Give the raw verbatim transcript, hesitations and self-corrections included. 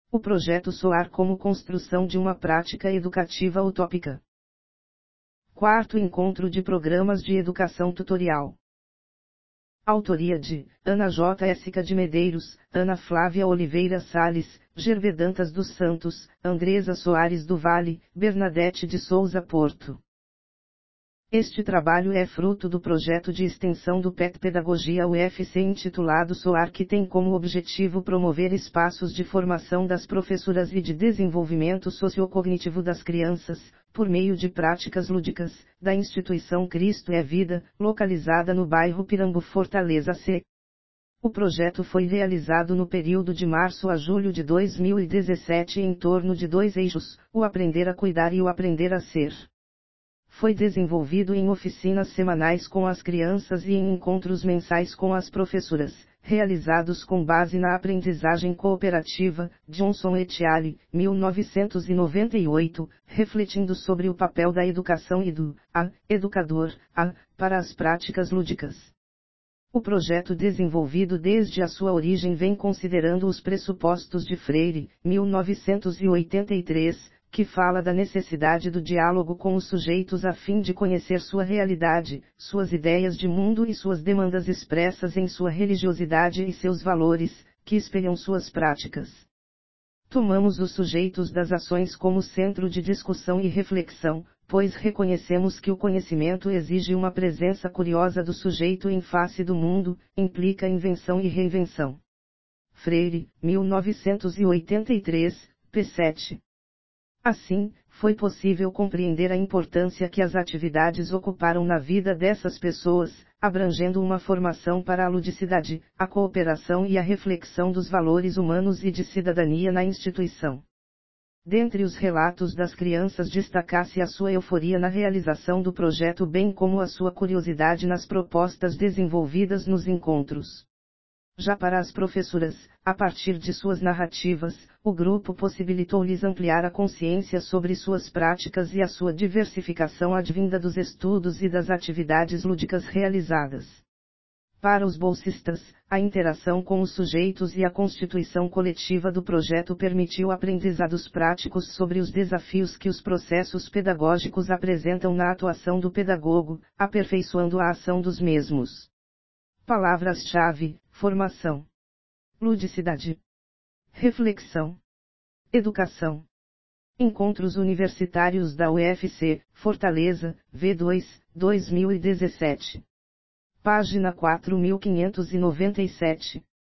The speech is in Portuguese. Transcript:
O projeto SOAR como construção de uma prática educativa utópica. Quarto encontro de programas de educação tutorial. Autoria de Ana J. Éssica de Medeiros, Ana Flávia Oliveira Sales, Gervedantas dos Santos, Andresa Soares do Vale, Bernadette de Souza Porto. Este trabalho é fruto do projeto de extensão do P E T Pedagogia U F C intitulado SOAR, que tem como objetivo promover espaços de formação das professoras e de desenvolvimento sociocognitivo das crianças, por meio de práticas lúdicas, da instituição Cristo é Vida, localizada no bairro Pirambu, Fortaleza C. O projeto foi realizado no período de março a julho de dois mil e dezessete em torno de dois eixos, o aprender a cuidar e o aprender a ser. Foi desenvolvido em oficinas semanais com as crianças e em encontros mensais com as professoras, realizados com base na aprendizagem cooperativa, Johnson et al., mil novecentos e noventa e oito, refletindo sobre o papel da educação e do a, educador, a, para as práticas lúdicas. O projeto desenvolvido desde a sua origem vem considerando os pressupostos de Freire, mil novecentos e oitenta e três, que fala da necessidade do diálogo com os sujeitos a fim de conhecer sua realidade, suas ideias de mundo e suas demandas expressas em sua religiosidade e seus valores, que espelham suas práticas. Tomamos os sujeitos das ações como centro de discussão e reflexão, pois reconhecemos que o conhecimento exige uma presença curiosa do sujeito em face do mundo, implica invenção e reinvenção. Freire, mil novecentos e oitenta e três, p sete. Assim, foi possível compreender a importância que as atividades ocuparam na vida dessas pessoas, abrangendo uma formação para a ludicidade, a cooperação e a reflexão dos valores humanos e de cidadania na instituição. Dentre os relatos das crianças destaca-se a sua euforia na realização do projeto, bem como a sua curiosidade nas propostas desenvolvidas nos encontros. Já para as professoras, a partir de suas narrativas, o grupo possibilitou-lhes ampliar a consciência sobre suas práticas e a sua diversificação advinda dos estudos e das atividades lúdicas realizadas. Para os bolsistas, a interação com os sujeitos e a constituição coletiva do projeto permitiu aprendizados práticos sobre os desafios que os processos pedagógicos apresentam na atuação do pedagogo, aperfeiçoando a ação dos mesmos. Palavras-chave: formação, ludicidade, reflexão, educação. Encontros Universitários da U F C, Fortaleza, V dois, dois mil e dezessete. Página quatro mil quinhentos e noventa e sete.